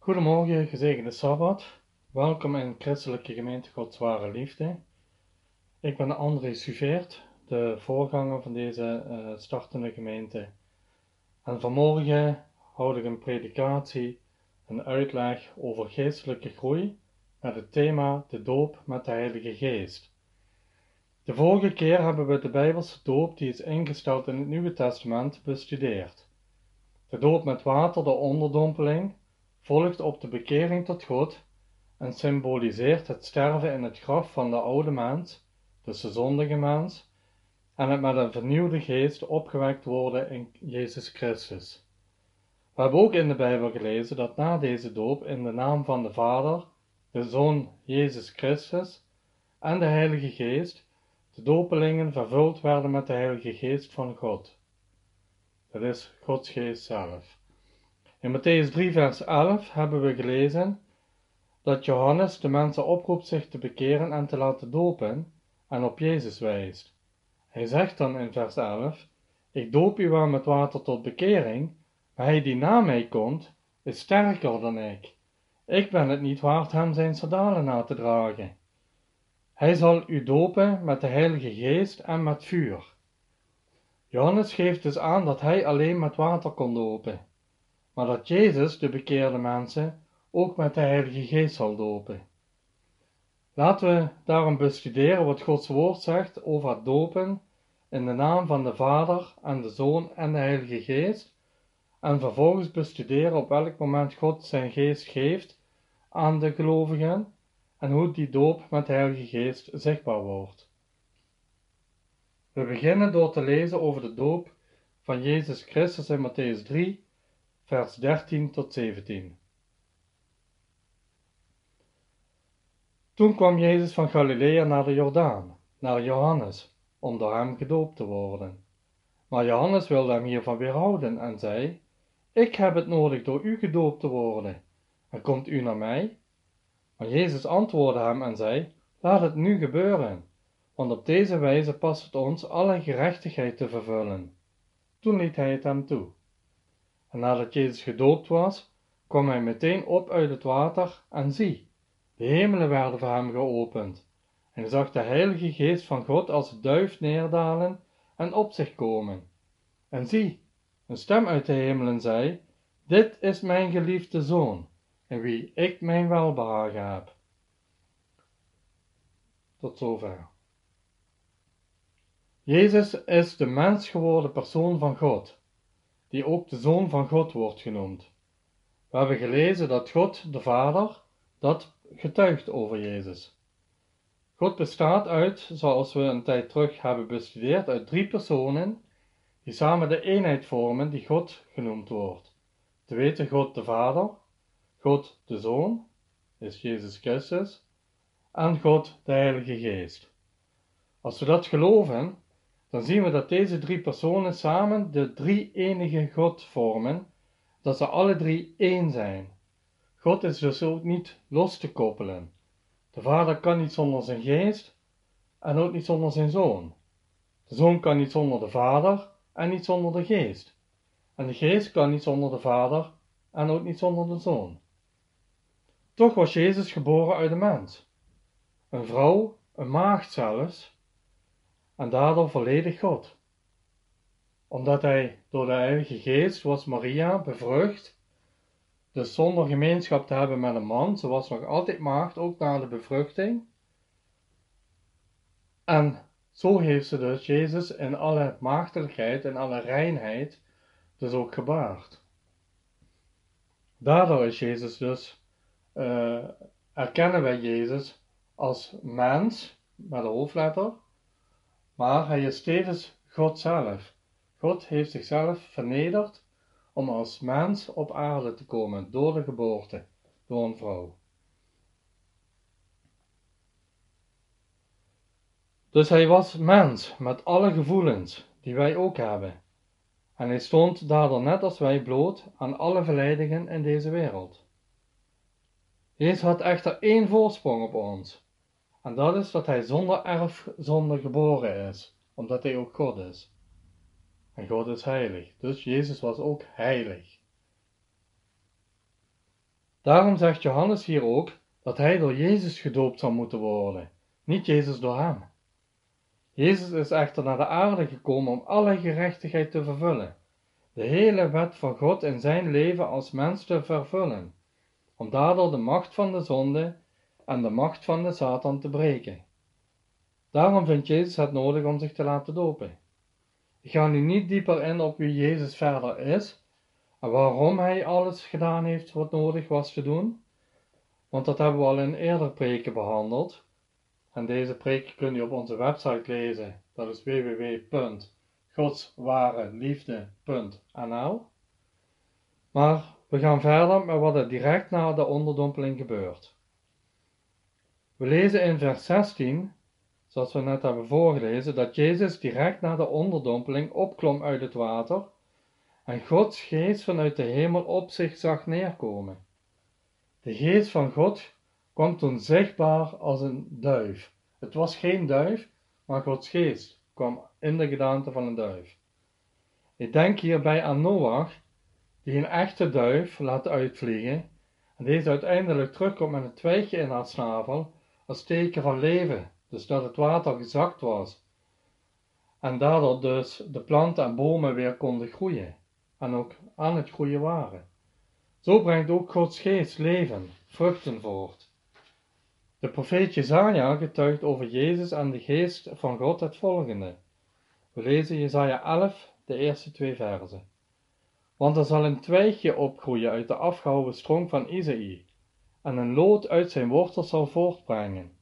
Goedemorgen, gezegende Sabbat. Welkom in Christelijke Gemeente Gods Ware Liefde. Ik ben André Suveert, de voorganger van deze startende gemeente. En vanmorgen houd ik een predikatie, een uitleg over geestelijke groei met het thema de doop met de Heilige Geest. De vorige keer hebben we de Bijbelse doop die is ingesteld in het Nieuwe Testament bestudeerd. De doop met water, de onderdompeling, volgt op de bekering tot God en symboliseert het sterven in het graf van de oude mens, dus de zondige mens, en het met een vernieuwde geest opgewekt worden in Jezus Christus. We hebben ook in de Bijbel gelezen dat na deze doop in de naam van de Vader, de Zoon Jezus Christus en de Heilige Geest de dopelingen vervuld werden met de Heilige Geest van God. Dat is Gods Geest zelf. In Mattheüs 3 vers 11 hebben we gelezen dat Johannes de mensen oproept zich te bekeren en te laten dopen en op Jezus wijst. Hij zegt dan in vers 11, ik doop u wel met water tot bekering, maar hij die na mij komt, is sterker dan ik. Ik ben het niet waard hem zijn sandalen na te dragen. Hij zal u dopen met de Heilige Geest en met vuur. Johannes geeft dus aan dat hij alleen met water kon dopen, maar dat Jezus de bekeerde mensen ook met de Heilige Geest zal dopen. Laten we daarom bestuderen wat Gods woord zegt over het dopen in de naam van de Vader en de Zoon en de Heilige Geest en vervolgens bestuderen op welk moment God zijn geest geeft aan de gelovigen en hoe die doop met de Heilige Geest zichtbaar wordt. We beginnen door te lezen over de doop van Jezus Christus in Mattheüs 3, vers 13 tot 17. Toen kwam Jezus van Galilea naar de Jordaan, naar Johannes, om door hem gedoopt te worden. Maar Johannes wilde hem hiervan weerhouden en zei, ik heb het nodig door u gedoopt te worden, en komt u naar mij? Maar Jezus antwoordde hem en zei, laat het nu gebeuren, want op deze wijze past het ons alle gerechtigheid te vervullen. Toen liet hij het hem toe. En nadat Jezus gedoopt was, kwam hij meteen op uit het water en zie, de hemelen werden voor hem geopend. En hij zag de Heilige Geest van God als een duif neerdalen en op zich komen. En zie, een stem uit de hemelen zei, dit is mijn geliefde Zoon, in wie ik mijn welbehagen heb. Tot zover. Jezus is de mens geworden persoon van God, die ook de Zoon van God wordt genoemd. We hebben gelezen dat God, de Vader, dat getuigt over Jezus. God bestaat uit, zoals we een tijd terug hebben bestudeerd, uit 3 personen, die samen de eenheid vormen die God genoemd wordt. Te weten God de Vader, God de Zoon, is Jezus Christus, en God de Heilige Geest. Als we dat geloven, dan zien we dat deze 3 personen samen de 3 enige God vormen, dat ze alle 3 één zijn. God is dus ook niet los te koppelen. De Vader kan niet zonder zijn Geest en ook niet zonder zijn Zoon. De Zoon kan niet zonder de Vader en niet zonder de Geest. En de Geest kan niet zonder de Vader en ook niet zonder de Zoon. Toch was Jezus geboren uit een mens. Een vrouw, een maagd zelfs, en daardoor volledig God. Omdat hij door de Heilige Geest was Maria bevrucht, dus zonder gemeenschap te hebben met een man, ze was nog altijd maagd, ook na de bevruchting. En zo heeft ze dus Jezus in alle maagdelijkheid en alle reinheid dus ook gebaard. Daardoor is Jezus dus, erkennen wij Jezus als mens, met een hoofdletter, maar hij is tevens God zelf. God heeft zichzelf vernederd om als mens op aarde te komen door de geboorte, door een vrouw. Dus hij was mens met alle gevoelens die wij ook hebben. En hij stond daardoor net als wij bloot aan alle verleidingen in deze wereld. Jezus had echter 1 voorsprong op ons. En dat is dat hij zonder erfzonde geboren is, omdat hij ook God is. En God is heilig, dus Jezus was ook heilig. Daarom zegt Johannes hier ook dat hij door Jezus gedoopt zou moeten worden, niet Jezus door hem. Jezus is echter naar de aarde gekomen om alle gerechtigheid te vervullen, de hele wet van God in zijn leven als mens te vervullen, om daardoor de macht van de zonde en de macht van de Satan te breken. Daarom vindt Jezus het nodig om zich te laten dopen. Ik ga nu niet dieper in op wie Jezus verder is en waarom hij alles gedaan heeft wat nodig was te doen, want dat hebben we al in eerder preken behandeld. En deze preken kun je op onze website lezen, dat is www.godswareliefde.nl. Maar we gaan verder met wat er direct na de onderdompeling gebeurt. We lezen in vers 16, zoals we net hebben voorgelezen, dat Jezus direct na de onderdompeling opklom uit het water en Gods geest vanuit de hemel op zich zag neerkomen. De geest van God kwam toen zichtbaar als een duif. Het was geen duif, maar Gods geest kwam in de gedaante van een duif. Ik denk hierbij aan Noach, die een echte duif laat uitvliegen en deze uiteindelijk terugkomt met een twijgje in haar snavel als teken van leven, dus dat het water gezakt was. En daardoor dus de planten en bomen weer konden groeien en ook aan het groeien waren. Zo brengt ook Gods geest leven, vruchten voort. De profeet Jesaja getuigt over Jezus en de geest van God het volgende. We lezen Jesaja 11, de eerste 2 verzen. Want er zal een twijgje opgroeien uit de afgehouwen stronk van Isaïe, en een loot uit zijn wortels zal voortbrengen.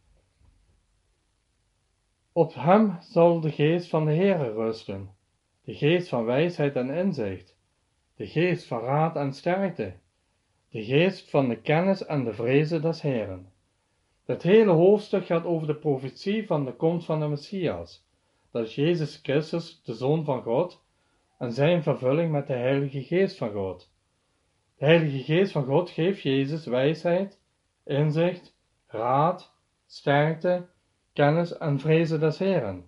Op hem zal de geest van de Heere rusten, de geest van wijsheid en inzicht, de geest van raad en sterkte, de geest van de kennis en de vrezen des Heeren. Het hele hoofdstuk gaat over de profetie van de komst van de Messias, dat is Jezus Christus, de Zoon van God, en zijn vervulling met de Heilige Geest van God. De Heilige Geest van God geeft Jezus wijsheid, inzicht, raad, sterkte, kennis en vrezen des Heeren.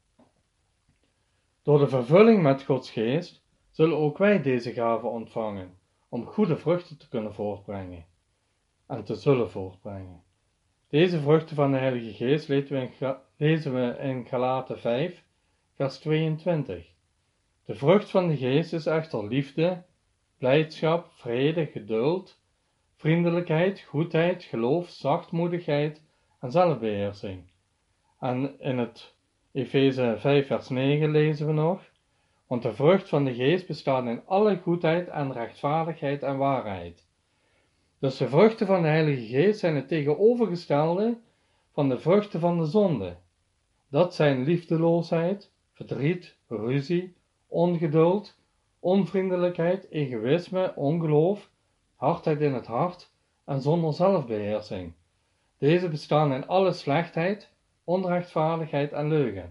Door de vervulling met Gods Geest zullen ook wij deze gave ontvangen, om goede vruchten te kunnen voortbrengen en te zullen voortbrengen. Deze vruchten van de Heilige Geest lezen we in Galaten 5, vers 22. De vrucht van de Geest is echter liefde, blijdschap, vrede, geduld, vriendelijkheid, goedheid, geloof, zachtmoedigheid en zelfbeheersing. En in het Efeze 5 vers 9 lezen we nog, want de vrucht van de Geest bestaat in alle goedheid en rechtvaardigheid en waarheid. Dus de vruchten van de Heilige Geest zijn het tegenovergestelde van de vruchten van de zonde. Dat zijn liefdeloosheid, verdriet, ruzie, ongeduld, onvriendelijkheid, egoïsme, ongeloof, hardheid in het hart en zonder zelfbeheersing. Deze bestaan in alle slechtheid, onrechtvaardigheid en leugen.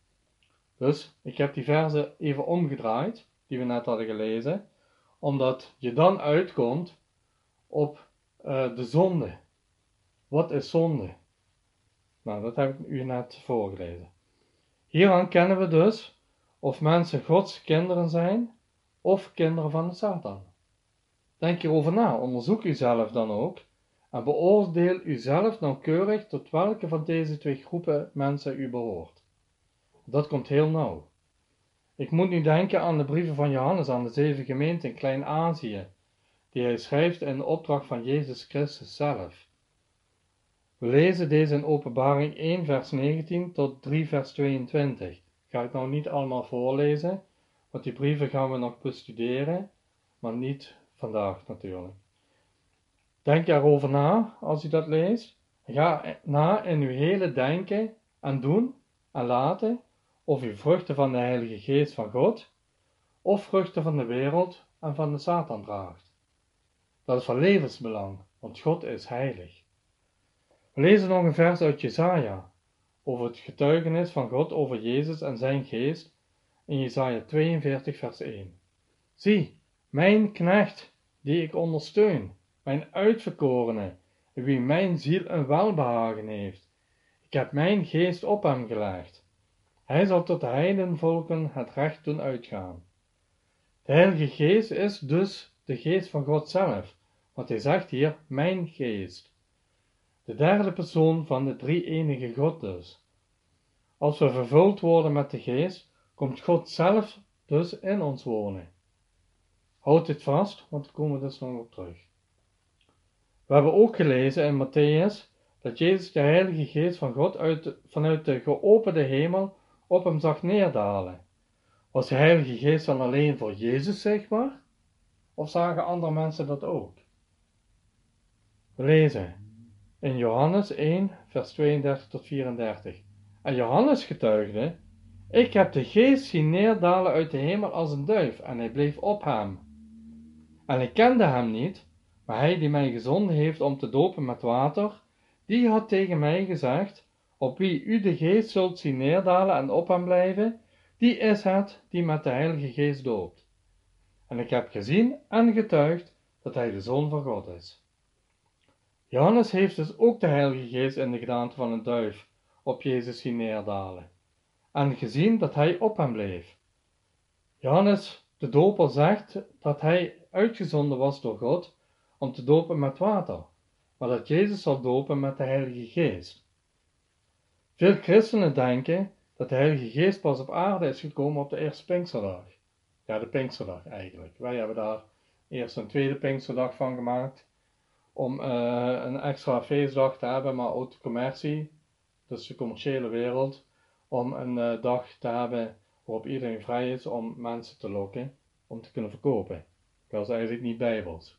Dus ik heb die verzen even omgedraaid, die we net hadden gelezen, omdat je dan uitkomt op de zonde. Wat is zonde? Nou, dat heb ik u net voorgelezen. Hieraan kennen we dus of mensen Gods kinderen zijn of kinderen van de Satan. Denk hierover na, onderzoek uzelf dan ook en beoordeel uzelf nauwkeurig tot welke van deze twee groepen mensen u behoort. Dat komt heel nauw. Ik moet nu denken aan de brieven van Johannes aan de 7 gemeenten in Klein-Azië, die hij schrijft in opdracht van Jezus Christus zelf. We lezen deze in Openbaring 1 vers 19 tot 3 vers 22. Ga ik nou niet allemaal voorlezen, want die brieven gaan we nog bestuderen, maar niet vandaag natuurlijk. Denk erover na als u dat leest. Ga na in uw hele denken en doen en laten of u vruchten van de Heilige Geest van God of vruchten van de wereld en van de Satan draagt. Dat is van levensbelang, want God is heilig. We lezen nog een vers uit Jesaja over het getuigenis van God over Jezus en zijn geest in Jesaja 42 vers 1. Zie, mijn knecht die ik ondersteun, mijn uitverkorene, in wie mijn ziel een welbehagen heeft. Ik heb mijn geest op hem gelegd. Hij zal tot de heidenvolken het recht doen uitgaan. De Heilige Geest is dus de geest van God zelf, Want hij zegt hier, mijn geest. De derde persoon van de drie-enige God dus. Als we vervuld worden met de geest, komt God zelf dus in ons wonen. Houd dit vast, want daar komen we dus nog op terug. We hebben ook gelezen in Matthäus dat Jezus de Heilige Geest van God vanuit de geopende hemel op hem zag neerdalen. Was de Heilige Geest dan alleen voor Jezus zichtbaar? Of zagen andere mensen dat ook? We lezen in Johannes 1, vers 32 tot 34. En Johannes getuigde, ik heb de Geest zien neerdalen uit de hemel als een duif, en hij bleef op hem. En ik kende hem niet, maar hij die mij gezonden heeft om te dopen met water, die had tegen mij gezegd, op wie u de Geest zult zien neerdalen en op hem blijven, die is het die met de Heilige Geest doopt. En ik heb gezien en getuigd dat hij de Zoon van God is. Johannes heeft dus ook de Heilige Geest in de gedaante van een duif op Jezus zien neerdalen en gezien dat hij op hem bleef. Johannes de doper zegt dat hij uitgezonden was door God om te dopen met water, maar dat Jezus zal dopen met de Heilige Geest. Veel christenen denken dat de Heilige Geest pas op aarde is gekomen op de eerste Pinksterdag. Ja, de Pinksterdag eigenlijk. Wij hebben daar eerst een tweede Pinksterdag van gemaakt om een extra feestdag te hebben, maar ook de commercie, dus de commerciële wereld, om een dag te hebben waarop iedereen vrij is om mensen te lokken om te kunnen verkopen. Dat is eigenlijk niet bijbels.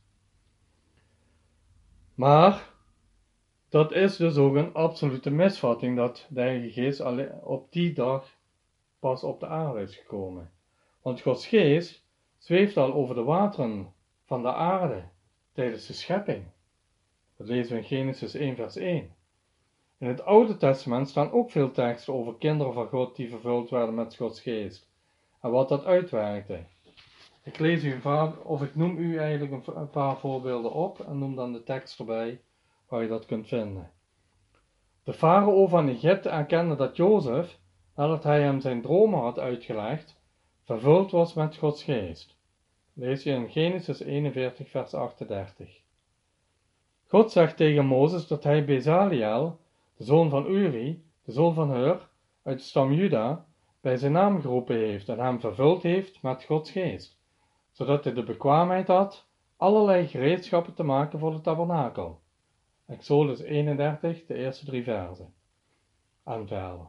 Maar dat is dus ook een absolute misvatting dat de Heilige Geest op die dag pas op de aarde is gekomen. Want Gods Geest zweeft al over de wateren van de aarde tijdens de schepping. Dat lezen we in Genesis 1 vers 1. In het Oude Testament staan ook veel teksten over kinderen van God die vervuld werden met Gods Geest en wat dat uitwerkte. Ik lees u ik noem u eigenlijk een paar voorbeelden op en noem dan de tekst erbij waar je dat kunt vinden. De farao van Egypte erkende dat Jozef, nadat hij hem zijn dromen had uitgelegd, vervuld was met Gods Geest. Lees je in Genesis 41 vers 38. God zegt tegen Mozes dat hij Bezaliel, de zoon van Uri, de zoon van Hur, uit de stam Juda, bij zijn naam geroepen heeft en hem vervuld heeft met Gods Geest, zodat hij de bekwaamheid had allerlei gereedschappen te maken voor de tabernakel. Exodus 31, de eerste 3 versen. En verder.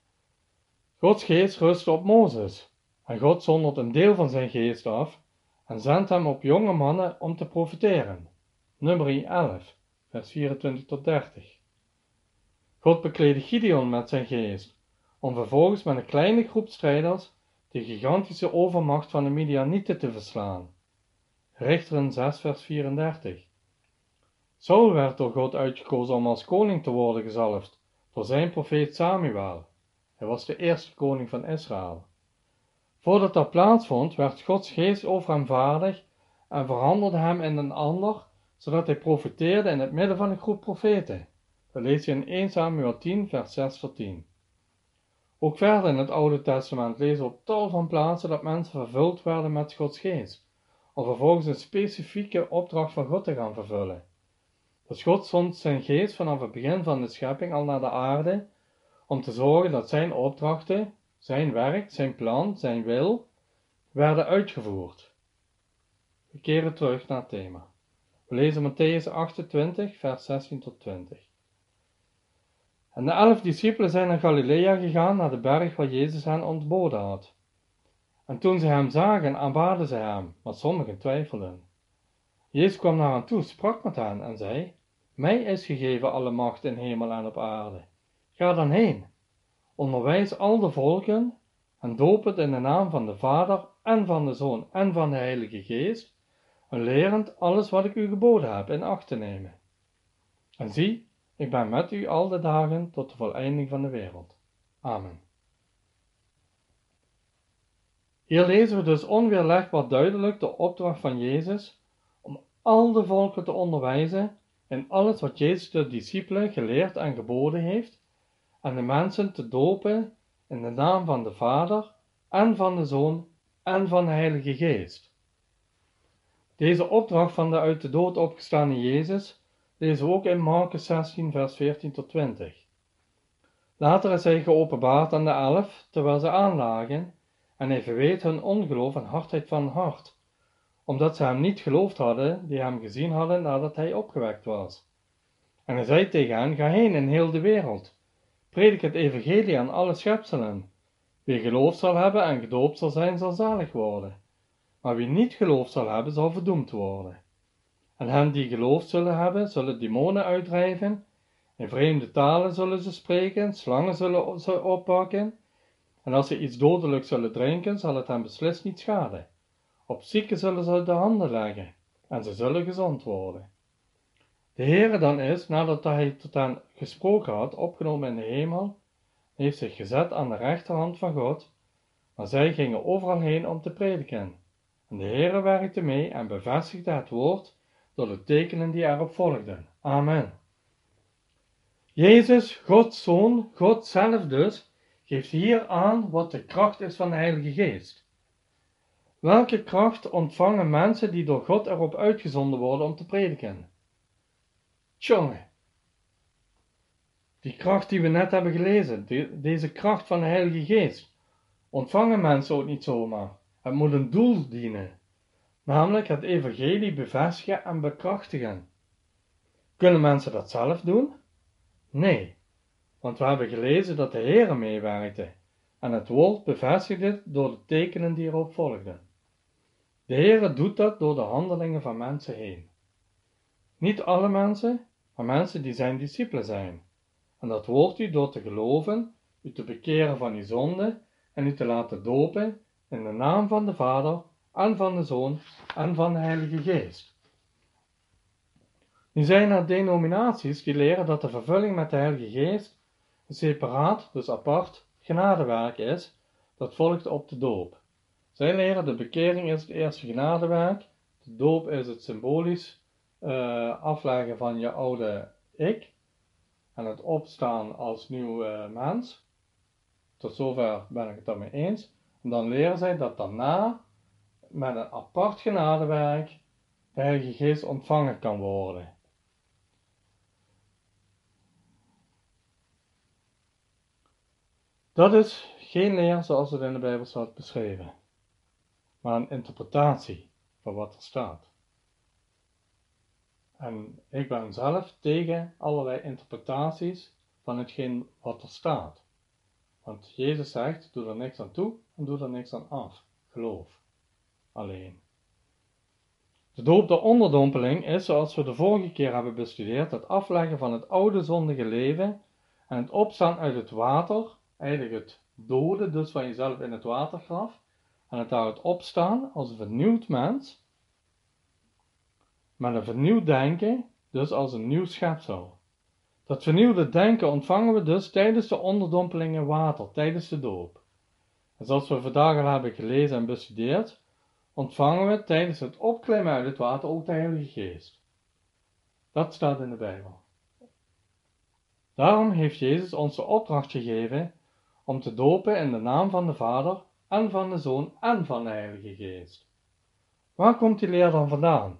Gods geest rustte op Mozes, en God zondert een deel van zijn geest af en zendt hem op jonge mannen om te profeteren. Numeri 11, vers 24 tot 30. God bekleedde Gideon met zijn geest, om vervolgens met een kleine groep strijders de gigantische overmacht van de Midianieten te verslaan. Richteren 6 vers 34. Saul werd door God uitgekozen om als koning te worden gezalfd door zijn profeet Samuel. Hij was de eerste koning van Israël. Voordat dat plaatsvond, werd Gods geest over hem vaardig en veranderde hem in een ander, zodat hij profeteerde in het midden van een groep profeten. Dat lees je in 1 Samuel 10 vers 6 tot 10. Ook verder in het Oude Testament lezen we op tal van plaatsen dat mensen vervuld werden met Gods geest, om vervolgens een specifieke opdracht van God te gaan vervullen. Dus God zond zijn geest vanaf het begin van de schepping al naar de aarde, om te zorgen dat zijn opdrachten, zijn werk, zijn plan, zijn wil, werden uitgevoerd. We keren terug naar het thema. We lezen Matthäus 28, vers 16 tot 20. En de 11 discipelen zijn naar Galilea gegaan, naar de berg waar Jezus hen ontboden had. En toen ze hem zagen, aanbaden ze hem, maar sommigen twijfelden. Jezus kwam naar hen toe, sprak met hen en zei, mij is gegeven alle macht in hemel en op aarde. Ga dan heen, onderwijs al de volken en doop het in de naam van de Vader en van de Zoon en van de Heilige Geest, en lerend alles wat ik u geboden heb in acht te nemen. En zie, ik ben met u al de dagen tot de voleinding van de wereld. Amen. Hier lezen we dus onweerlegbaar duidelijk de opdracht van Jezus om al de volken te onderwijzen in alles wat Jezus de discipelen geleerd en geboden heeft en de mensen te dopen in de naam van de Vader en van de Zoon en van de Heilige Geest. Deze opdracht van de uit de dood opgestane Jezus lezen we ook in Marcus 16 vers 14 tot 20. Later is hij geopenbaard aan de 11 terwijl ze aanlagen en hij verweet hun ongeloof en hardheid van hart, omdat ze hem niet geloofd hadden die hem gezien hadden nadat hij opgewekt was. En hij zei tegen hen, ga heen in heel de wereld, predik het evangelie aan alle schepselen. Wie geloof zal hebben en gedoopt zal zijn, zal zalig worden. Maar wie niet geloof zal hebben, zal verdoemd worden. En hen die geloof zullen hebben, zullen demonen uitdrijven, in vreemde talen zullen ze spreken, slangen zullen ze oppakken, en als ze iets dodelijks zullen drinken, zal het hen beslist niet schaden. Op zieken zullen ze de handen leggen, en ze zullen gezond worden. De Heere dan is, nadat hij tot hen gesproken had, opgenomen in de hemel, heeft zich gezet aan de rechterhand van God, maar zij gingen overal heen om te prediken. En de Heere werkte mee en bevestigde het woord door de tekenen die erop volgden. Amen. Jezus, Gods Zoon, God zelf dus, geeft hier aan wat de kracht is van de Heilige Geest. Welke kracht ontvangen mensen die door God erop uitgezonden worden om te prediken? Tjonge, die kracht die we net hebben gelezen, deze kracht van de Heilige Geest, ontvangen mensen ook niet zomaar. Het moet een doel dienen, namelijk het evangelie bevestigen en bekrachtigen. Kunnen mensen dat zelf doen? Nee, want we hebben gelezen dat de Heere meewerkte en het woord bevestigde door de tekenen die erop volgden. De Heere doet dat door de handelingen van mensen heen. Niet alle mensen, maar mensen die zijn discipelen zijn. En dat wordt u door te geloven, u te bekeren van uw zonde en u te laten dopen in de naam van de Vader en van de Zoon en van de Heilige Geest. Nu zijn er denominaties die leren dat de vervulling met de Heilige Geest een separaat, dus apart, genadewerk is, dat volgt op de doop. Zij leren de bekering is het eerste genadewerk, de doop is het symbolisch afleggen van je oude ik en het opstaan als nieuw mens. Tot zover ben ik het daarmee eens. En dan leren zij dat daarna met een apart genadewerk de Heilige Geest ontvangen kan worden. Dat is geen leer zoals het in de Bijbel staat beschreven, maar een interpretatie van wat er staat. En ik ben zelf tegen allerlei interpretaties van hetgeen wat er staat. Want Jezus zegt, doe er niks aan toe en doe er niks aan af. Geloof. Alleen. De doop der onderdompeling is, zoals we de vorige keer hebben bestudeerd, het afleggen van het oude zondige leven en het opstaan uit het water, eigenlijk het doden, dus van jezelf in het watergraf, en het daaruit opstaan als een vernieuwd mens, met een vernieuwd denken, dus als een nieuw schepsel. Dat vernieuwde denken ontvangen we dus tijdens de onderdompeling in water, tijdens de doop. En zoals we vandaag al hebben gelezen en bestudeerd, ontvangen we tijdens het opklimmen uit het water ook de Heilige Geest. Dat staat in de Bijbel. Daarom heeft Jezus ons de opdracht gegeven om te dopen in de naam van de Vader en van de Zoon en van de Heilige Geest. Waar komt die leer dan vandaan?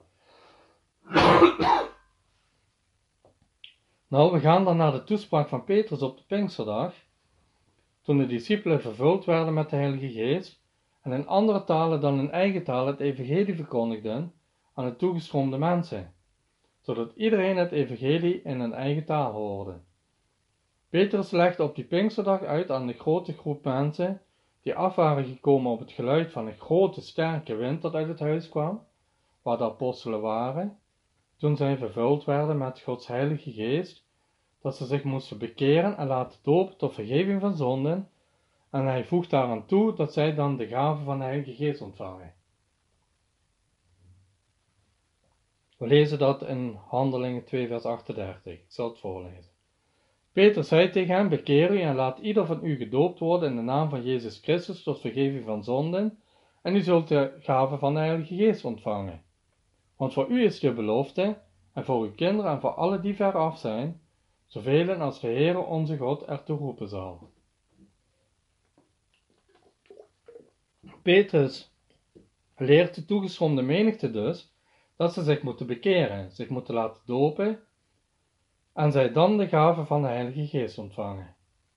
Nou, we gaan dan naar de toespraak van Petrus op de Pinksterdag, toen de discipelen vervuld werden met de Heilige Geest en in andere talen dan in eigen taal het evangelie verkondigden aan de toegestroomde mensen, zodat iedereen het evangelie in een eigen taal hoorde. Petrus legde op die Pinksterdag uit aan de grote groep mensen die af waren gekomen op het geluid van een grote sterke wind dat uit het huis kwam, waar de apostelen waren, toen zij vervuld werden met Gods Heilige Geest, dat ze zich moesten bekeren en laten dopen tot vergeving van zonden, en hij voegt daaraan toe dat zij dan de gave van de Heilige Geest ontvangen. We lezen dat in Handelingen 2 vers 38, ik zal het voorlezen. Petrus zei tegen hem, bekeer u en laat ieder van u gedoopt worden in de naam van Jezus Christus tot vergeving van zonden, en u zult de gave van de Heilige Geest ontvangen. Want voor u is de belofte, en voor uw kinderen en voor alle die ver af zijn, zoveel als de Heere onze God ertoe roepen zal. Petrus leert de toegestroomde menigte dus dat ze zich moeten bekeren, zich moeten laten dopen en zij dan de gave van de Heilige Geest ontvangen.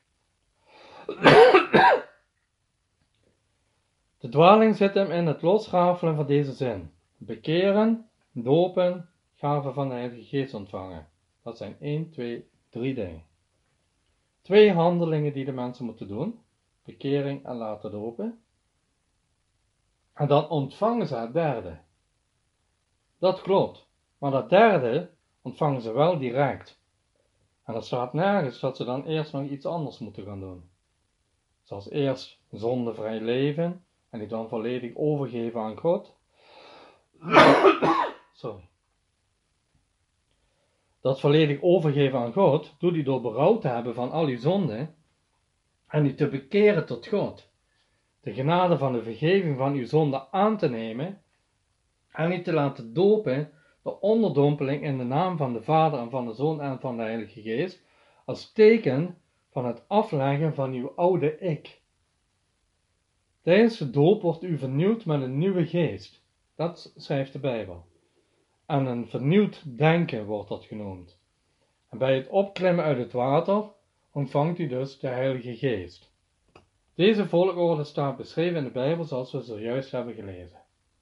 De dwaling zit hem in het losrafelen van deze zin. Bekeren, dopen, gave van de Heilige Geest ontvangen. Dat zijn 1, 2, 3 dingen. 2 handelingen die de mensen moeten doen. Bekering en laten dopen. En dan ontvangen ze het derde. Dat klopt. Maar dat derde ontvangen ze wel direct. En er staat nergens dat ze dan eerst nog iets anders moeten gaan doen. Zoals eerst zondevrij leven en die dan volledig overgeven aan God. Sorry. Dat volledig overgeven aan God doet hij door berouw te hebben van al uw zonden en u te bekeren tot God. De genade van de vergeving van uw zonde aan te nemen en u te laten dopen, de onderdompeling in de naam van de Vader en van de Zoon en van de Heilige Geest, als teken van het afleggen van uw oude ik. Tijdens de doop wordt u vernieuwd met een nieuwe geest. Dat schrijft de Bijbel. En een vernieuwd denken wordt dat genoemd. En bij het opklimmen uit het water ontvangt u dus de Heilige Geest. Deze volgorde staat beschreven in de Bijbel zoals we zojuist hebben gelezen.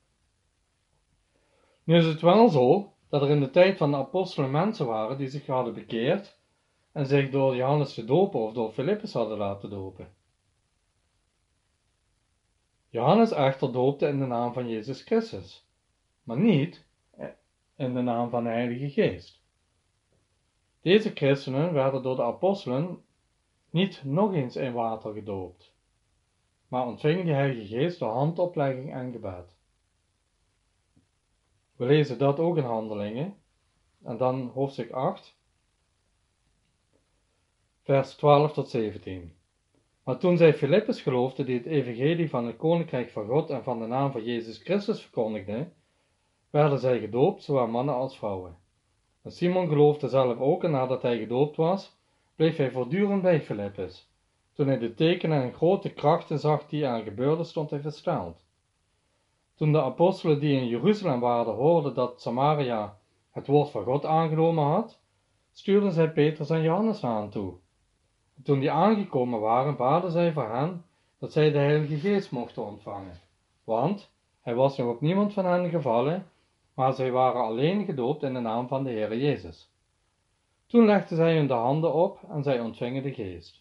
Nu is het wel zo dat er in de tijd van de apostelen mensen waren die zich hadden bekeerd en zich door Johannes de Doper of door Filippus hadden laten dopen. Johannes echter doopte in de naam van Jezus Christus, maar niet in de naam van de Heilige Geest. Deze christenen werden door de apostelen niet nog eens in water gedoopt, maar ontvingen de Heilige Geest door handoplegging en gebed. We lezen dat ook in Handelingen, en dan hoofdstuk 8, vers 12 tot 17. Maar toen zij Filippus geloofden, die het evangelie van het koninkrijk van God en van de naam van Jezus Christus verkondigde, werden zij gedoopt, zowel mannen als vrouwen. En Simon geloofde zelf ook, en nadat hij gedoopt was, bleef hij voortdurend bij Filippus. Toen hij de tekenen en grote krachten zag die er gebeurden, stond hij versteld. Toen de apostelen die in Jeruzalem waren hoorden dat Samaria het woord van God aangenomen had, stuurden zij Petrus en Johannes naar hen toe. En toen die aangekomen waren, baden zij voor hen dat zij de Heilige Geest mochten ontvangen. Want hij was nog op niemand van hen gevallen, maar zij waren alleen gedoopt in de naam van de Heere Jezus. Toen legden zij hun de handen op en zij ontvingen de Geest.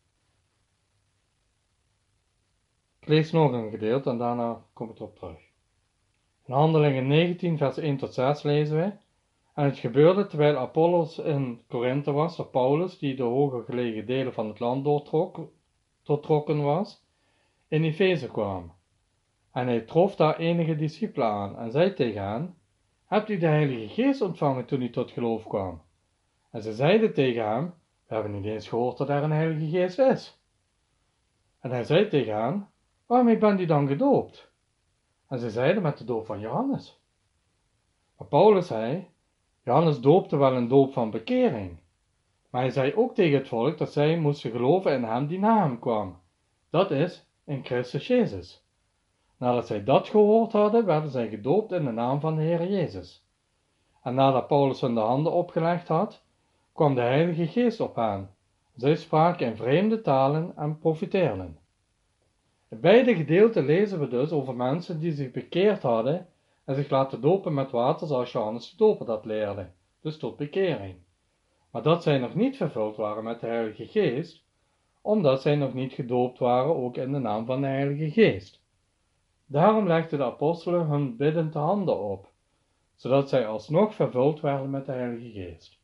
Ik lees nog een gedeelte en daarna kom ik erop terug. In Handelingen 19 vers 1 tot 6 lezen we: En het gebeurde terwijl Apollos in Korinthe was, dat Paulus, die de hoger gelegen delen van het land doortrokken was, in Efeze kwam. En hij trof daar enige discipelen aan en zei tegen hen: Hebt u de Heilige Geest ontvangen toen u tot geloof kwam? En ze zeiden tegen hem: We hebben niet eens gehoord dat er een Heilige Geest is. En hij zei tegen hen: Waarmee bent u dan gedoopt? En ze zeiden: Met de doop van Johannes. Maar Paulus zei: Johannes doopte wel een doop van bekering. Maar hij zei ook tegen het volk dat zij moesten geloven in hem die na hem kwam. Dat is, in Christus Jezus. Nadat zij dat gehoord hadden, werden zij gedoopt in de naam van de Heer Jezus. En nadat Paulus hun de handen opgelegd had, kwam de Heilige Geest op hen. Zij spraken in vreemde talen en profeteerden. In beide gedeelten lezen we dus over mensen die zich bekeerd hadden en zich laten dopen met water zoals Johannes de Doper dat leerde, dus tot bekering. Maar dat zij nog niet vervuld waren met de Heilige Geest, omdat zij nog niet gedoopt waren ook in de naam van de Heilige Geest. Daarom legden de apostelen hun biddend de handen op, zodat zij alsnog vervuld werden met de Heilige Geest.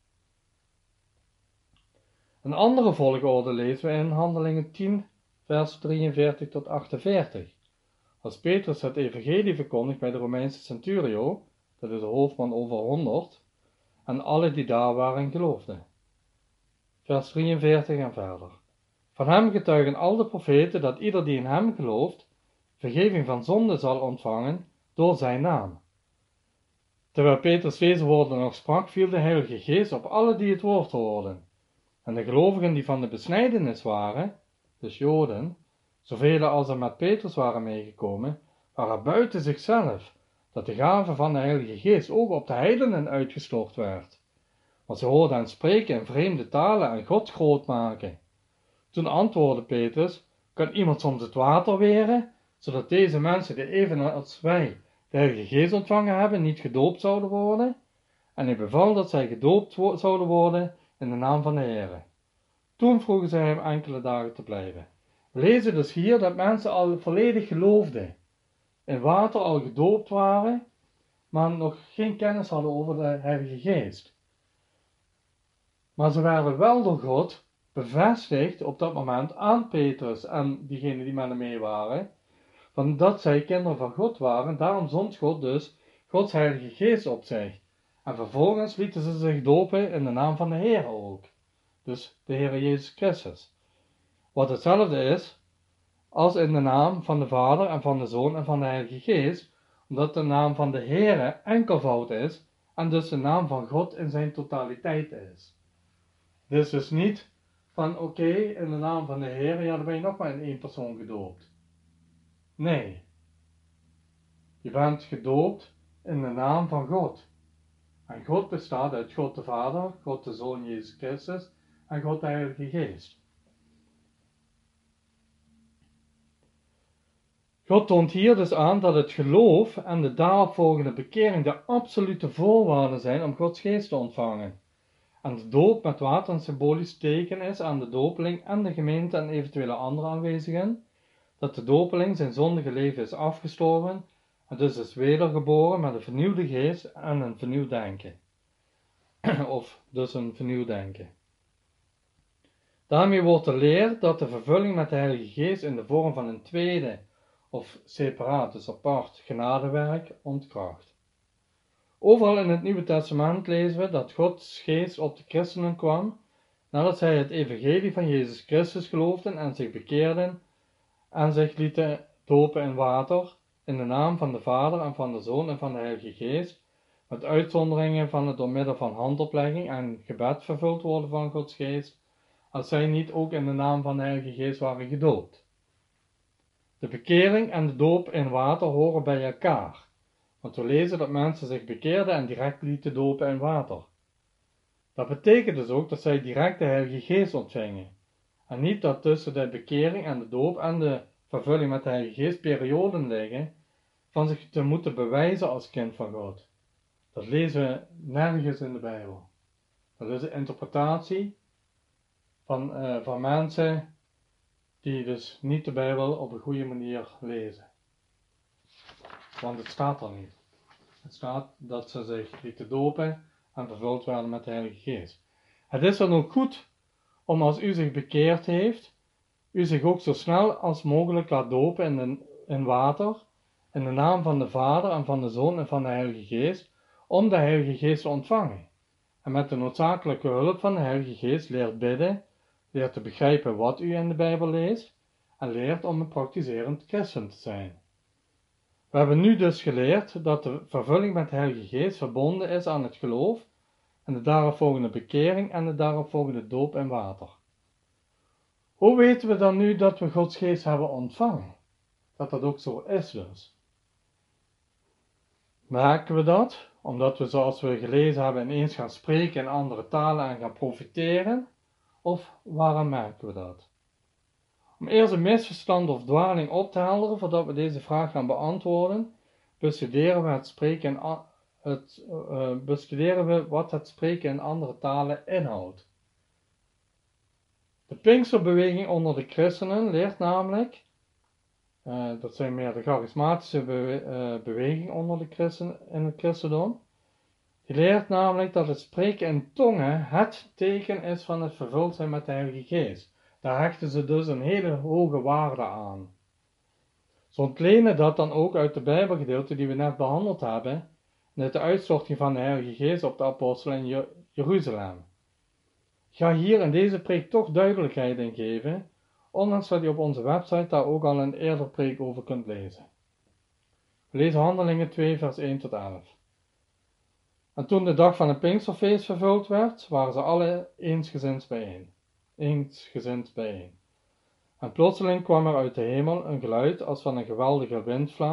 Een andere volgorde lezen we in Handelingen 10, vers 43 tot 48. Als Petrus het evangelie verkondigt bij de Romeinse centurio, dat is de hoofdman over 100, en alle die daar waren geloofden. Vers 43 en verder. Van hem getuigen al de profeten dat ieder die in hem gelooft, vergeving van zonde zal ontvangen door zijn naam. Terwijl Petrus deze woorden nog sprak, viel de Heilige Geest op alle die het woord hoorden. En de gelovigen die van de besnijdenis waren, dus Joden, zoveel als er met Petrus waren meegekomen, waren buiten zichzelf, dat de gave van de Heilige Geest ook op de heidenen uitgestort werd. Want ze hoorden hen spreken in vreemde talen en God groot maken. Toen antwoordde Petrus, kan iemand soms het water weren, zodat deze mensen die evenals wij de Heilige Geest ontvangen hebben, niet gedoopt zouden worden? En hij beval dat zij gedoopt zouden worden in de naam van de Heere. Toen vroegen zij hem enkele dagen te blijven. We lezen dus hier dat mensen al volledig geloofden, in water al gedoopt waren, maar nog geen kennis hadden over de Heilige Geest. Maar ze werden wel door God bevestigd op dat moment aan Petrus en diegenen die met hem mee waren, van dat zij kinderen van God waren. Daarom zond God dus Gods Heilige Geest op zich. En vervolgens lieten ze zich dopen in de naam van de Heer ook. Dus de Heer Jezus Christus. Wat hetzelfde is als in de naam van de Vader en van de Zoon en van de Heilige Geest, omdat de naam van de Heere enkelvoud is en dus de naam van God in zijn totaliteit is. Dit is dus niet van oké, in de naam van de Heere, ja dan ben je nog maar in één persoon gedoopt. Nee. Je bent gedoopt in de naam van God. En God bestaat uit God de Vader, God de Zoon Jezus Christus en God de Heilige Geest. God toont hier dus aan dat het geloof en de daaropvolgende bekering de absolute voorwaarden zijn om Gods Geest te ontvangen. En de doop met water een symbolisch teken is aan de dopeling en de gemeente en eventuele andere aanwezigen, dat de dopeling zijn zondige leven is afgestorven en dus is wedergeboren met een vernieuwde geest en een vernieuwd denken. Of dus een vernieuwd denken. Daarmee wordt de leer dat de vervulling met de Heilige Geest in de vorm van een tweede of separaat, dus apart, genadewerk ontkracht. Overal in het Nieuwe Testament lezen we dat Gods Geest op de christenen kwam nadat zij het evangelie van Jezus Christus geloofden en zich bekeerden en zich lieten dopen in water in de naam van de Vader en van de Zoon en van de Heilige Geest, met uitzonderingen van het door middel van handoplegging en gebed vervuld worden van Gods Geest, als zij niet ook in de naam van de Heilige Geest waren gedoopt. De bekering en de doop in water horen bij elkaar, want we lezen dat mensen zich bekeerden en direct lieten dopen in water. Dat betekent dus ook dat zij direct de Heilige Geest ontvingen, en niet dat tussen de bekering en de doop en de vervulling met de Heilige Geest perioden liggen van zich te moeten bewijzen als kind van God. Dat lezen we nergens in de Bijbel. Dat is een interpretatie van mensen die dus niet de Bijbel op een goede manier lezen. Want het staat er niet. Het staat dat ze zich lieten dopen en vervuld werden met de Heilige Geest. Het is dan ook goed om als u zich bekeerd heeft, u zich ook zo snel als mogelijk laat dopen in water, in de naam van de Vader en van de Zoon en van de Heilige Geest, om de Heilige Geest te ontvangen. En met de noodzakelijke hulp van de Heilige Geest leert bidden, leert te begrijpen wat u in de Bijbel leest en leert om een praktiserend christen te zijn. We hebben nu dus geleerd dat de vervulling met de Heilige Geest verbonden is aan het geloof en de daaropvolgende bekering en de daaropvolgende doop in water. Hoe weten we dan nu dat we Gods Geest hebben ontvangen? Dat dat ook zo is dus. Merken we dat? Omdat we, zoals we gelezen hebben, ineens gaan spreken in andere talen en gaan profiteren? Of waarom merken we dat? Om eerst een misverstand of dwaling op te helderen voordat we deze vraag gaan beantwoorden, bestuderen we wat het spreken in andere talen inhoudt. De Pinksterbeweging onder de christenen leert namelijk, dat zijn meer de charismatische beweging onder de christenen in het christendom, die leert namelijk dat het spreken in tongen het teken is van het vervuld zijn met de Heilige Geest. Daar hechten ze dus een hele hoge waarde aan. Ze ontlenen dat dan ook uit de Bijbelgedeelte die we net behandeld hebben, met de uitstorting van de Heilige Geest op de apostelen in Jeruzalem. Ik ga hier in deze preek toch duidelijkheid in geven, ondanks dat je op onze website daar ook al een eerder preek over kunt lezen. We lezen Handelingen 2 vers 1 tot 11. En toen de dag van het Pinksterfeest vervuld werd, waren ze alle eensgezind bijeen. En plotseling kwam er uit de hemel een geluid als van een geweldige windvlaag,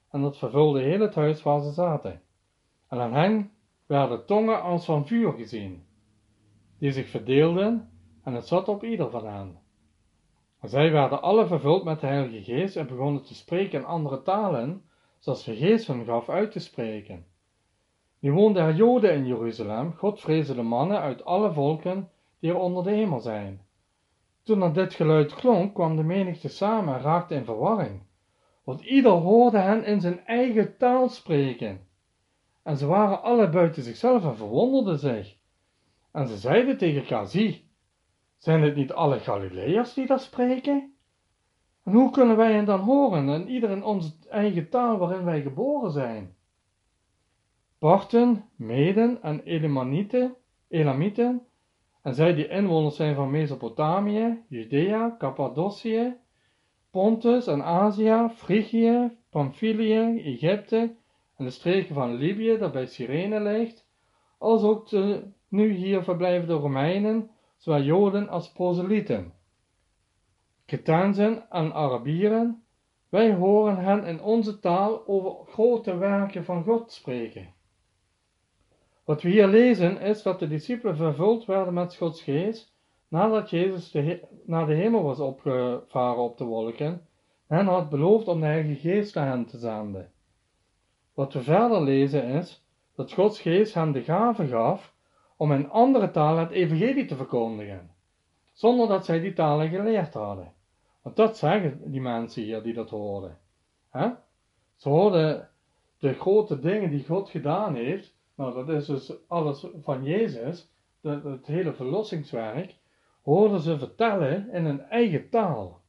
en dat vervulde heel het huis waar ze zaten. En aan hen werden tongen als van vuur gezien, die zich verdeelden, en het zat op ieder van hen. En zij werden alle vervuld met de Heilige Geest en begonnen te spreken in andere talen, zoals de Geest hun gaf uit te spreken. Nu woonden er Joden in Jeruzalem, godvrezende mannen uit alle volken die er onder de hemel zijn. Toen er dit geluid klonk, kwam de menigte samen en raakte in verwarring, want ieder hoorde hen in zijn eigen taal spreken. En ze waren alle buiten zichzelf en verwonderden zich. En ze zeiden tegen elkaar, zie, zijn het niet alle Galileërs die daar spreken? En hoe kunnen wij hen dan horen, en ieder in onze eigen taal waarin wij geboren zijn? Parten, Meden en Elamieten, en zij die inwoners zijn van Mesopotamië, Judea, Cappadocië, Pontus en Azië, Frigië, Pamphylië, Egypte en de streken van Libië dat bij Cyrene ligt, als ook de nu hier verblijvende Romeinen, zowel Joden als proselyten. Cretensen en Arabieren, wij horen hen in onze taal over grote werken van God spreken. Wat we hier lezen is dat de discipelen vervuld werden met Gods geest, nadat Jezus naar de hemel was opgevaren op de wolken, en had beloofd om de Heilige Geest naar hen te zenden. Wat we verder lezen is dat Gods geest hen de gave gaf om in andere talen het evangelie te verkondigen, zonder dat zij die talen geleerd hadden. Want dat zeggen die mensen hier die dat hoorden. Ze hoorden de grote dingen die God gedaan heeft. Nou, dat is dus alles van Jezus, het hele verlossingswerk, hoorden ze vertellen in hun eigen taal.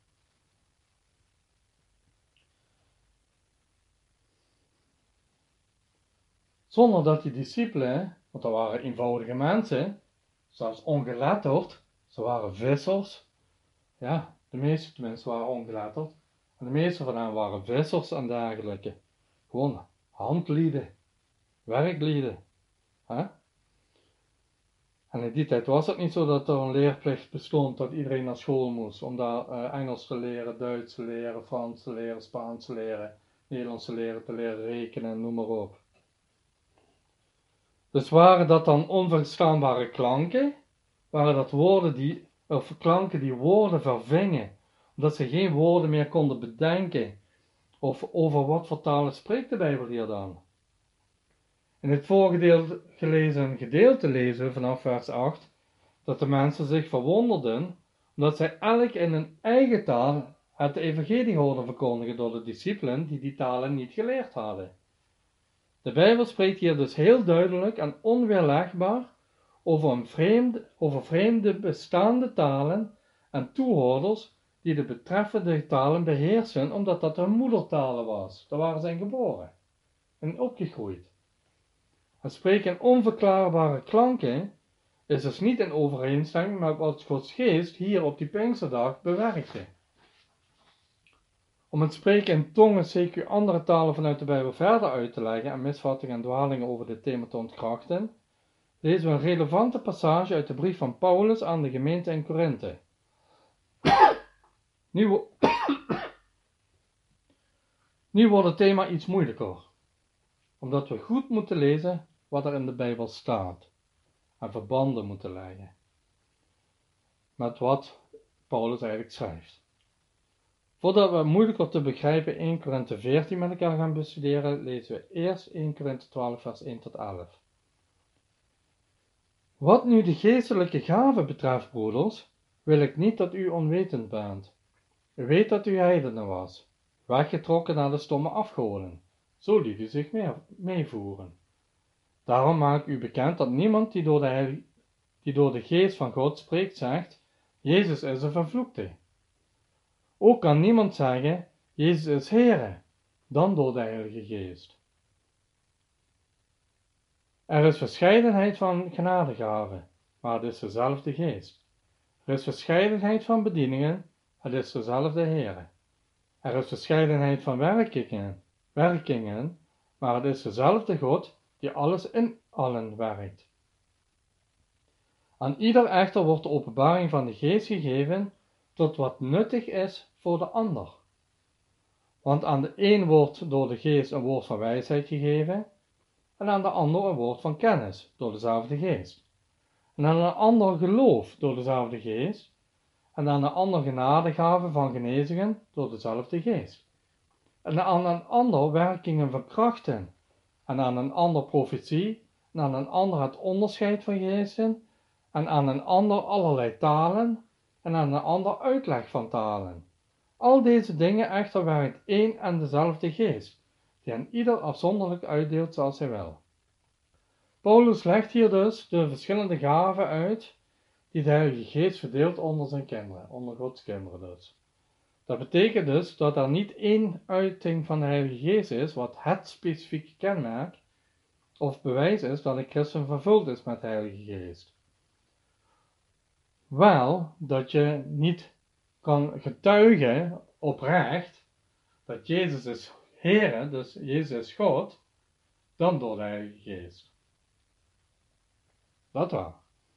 Zonder dat die discipelen, want dat waren eenvoudige mensen, zelfs ongeletterd, ze waren vissers. Ja, de meeste tenminste waren ongeletterd. En de meeste van hen waren vissers en dergelijke. Gewoon handlieden, werklieden. En in die tijd was het niet zo dat er een leerplicht bestond dat iedereen naar school moest om daar Engels te leren, Duits te leren, Frans te leren, Spaans te leren, Nederlands te leren rekenen, noem maar op. Dus waren dat dan onverstaanbare klanken? Waren dat woorden of klanken die woorden vervingen, omdat ze geen woorden meer konden bedenken? Of over wat voor talen spreekt de Bijbel hier dan? In het voorgelezen gedeelte lezen we vanaf vers 8 dat de mensen zich verwonderden omdat zij elk in hun eigen taal het evangelie hoorden verkondigen door de discipelen die talen niet geleerd hadden. De Bijbel spreekt hier dus heel duidelijk en onweerlegbaar over vreemde bestaande talen en toehoorders die de betreffende talen beheersen omdat dat hun moedertalen was. Daar waren zij geboren en opgegroeid. Het spreken onverklaarbare klanken is dus niet in overeenstemming met wat Gods geest hier op die Pinksterdag bewerkte. Om het spreken in tongen, CQ andere talen vanuit de Bijbel verder uit te leggen en misvattingen en dwalingen over dit thema te ontkrachten, lezen we een relevante passage uit de brief van Paulus aan de gemeente in Korinthe. Nu wordt het thema iets moeilijker, omdat we goed moeten lezen wat er in de Bijbel staat en verbanden moeten leggen met wat Paulus eigenlijk schrijft. Voordat we moeilijker te begrijpen 1 Korinthe 14 met elkaar gaan bestuderen, lezen we eerst 1 Korinthe 12 vers 1 tot 11. Wat nu de geestelijke gaven betreft, broeders, wil ik niet dat u onwetend bent. U weet dat u heidenen was, weggetrokken naar de stomme afgoden, zo liet u zich meevoeren. Daarom maak ik u bekend dat niemand die door de geest van God spreekt zegt, Jezus is een vervloekte. Ook kan niemand zeggen, Jezus is Heere, dan door de Heilige Geest. Er is verscheidenheid van genadegaven, maar het is dezelfde Geest. Er is verscheidenheid van bedieningen, het is dezelfde Heere. Er is verscheidenheid van werkingen, maar het is dezelfde God die alles in allen werkt. Aan ieder echter wordt de openbaring van de Geest gegeven tot wat nuttig is voor de ander. Want aan de een wordt door de geest een woord van wijsheid gegeven, en aan de ander een woord van kennis door dezelfde geest. En aan een ander geloof door dezelfde geest, en aan een ander genadegave van genezingen door dezelfde geest. En aan een ander werkingen van krachten, en aan een ander profetie, en aan een ander het onderscheid van geesten, en aan een ander allerlei talen, en aan een ander uitleg van talen. Al deze dingen echter werkt één en dezelfde geest, die aan ieder afzonderlijk uitdeelt zoals hij wil. Paulus legt hier dus de verschillende gaven uit die de Heilige Geest verdeelt onder zijn kinderen, onder Gods kinderen dus. Dat betekent dus dat er niet één uiting van de Heilige Geest is, wat het specifieke kenmerk of bewijs is dat een christen vervuld is met de Heilige Geest. Wel dat je niet kan getuigen oprecht dat Jezus is Heere, dus Jezus is God, dan door de Heilige Geest. Dat waar.